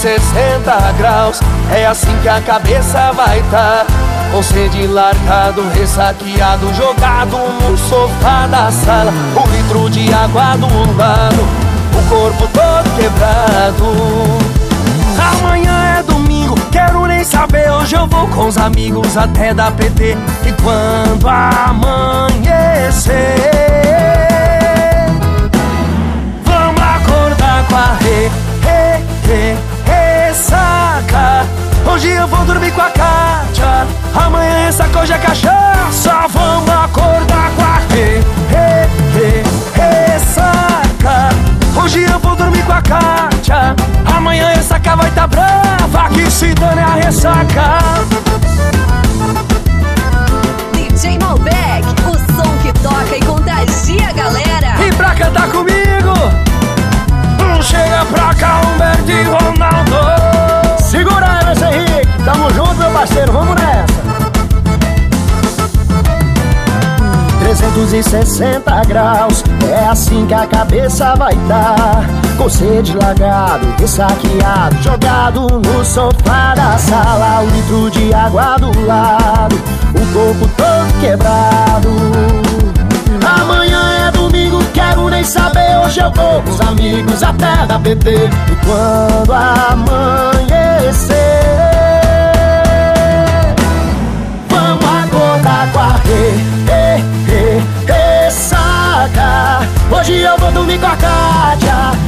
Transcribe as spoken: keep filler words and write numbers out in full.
sessenta graus. É assim que a cabeça vai tá, com sede, largado, ressaqueado, jogado no sofá da sala. Um litro de água do lado, o corpo todo quebrado. Amanhã é domingo, quero nem saber. Hoje eu vou com os amigos até dar P T. E quando amanhecer, vamos acordar com a re, re, re, ressaca. Hoje eu vou dormir com a Kátia, amanhã ressaca, hoje é cachaça. Vamos acordar com a re, re, re, ressaca. Hoje eu vou dormir com a Kátia, amanhã ressaca vai tá brava, que se dane a ressaca. D J Malbec, o som que toca e contagia a galera. E pra cantar comigo, chega pra cá Humberto e Ronaldo. Segura aí, Emerson Henrique, tamo junto, meu parceiro, vamos nessa. trezentos e sessenta graus, é assim que a cabeça vai tá, com sede, lagado, ressaqueado, jogado no sofá da sala. Um litro de água do lado, o corpo todo quebrado. Amanhã é domingo, quero nem saber. Hoje eu vou com os amigos até dar P T. E quando amanhecer, vamos acordar com a re, re, re, ressaca. Hoje eu vou dormir com a Kátia,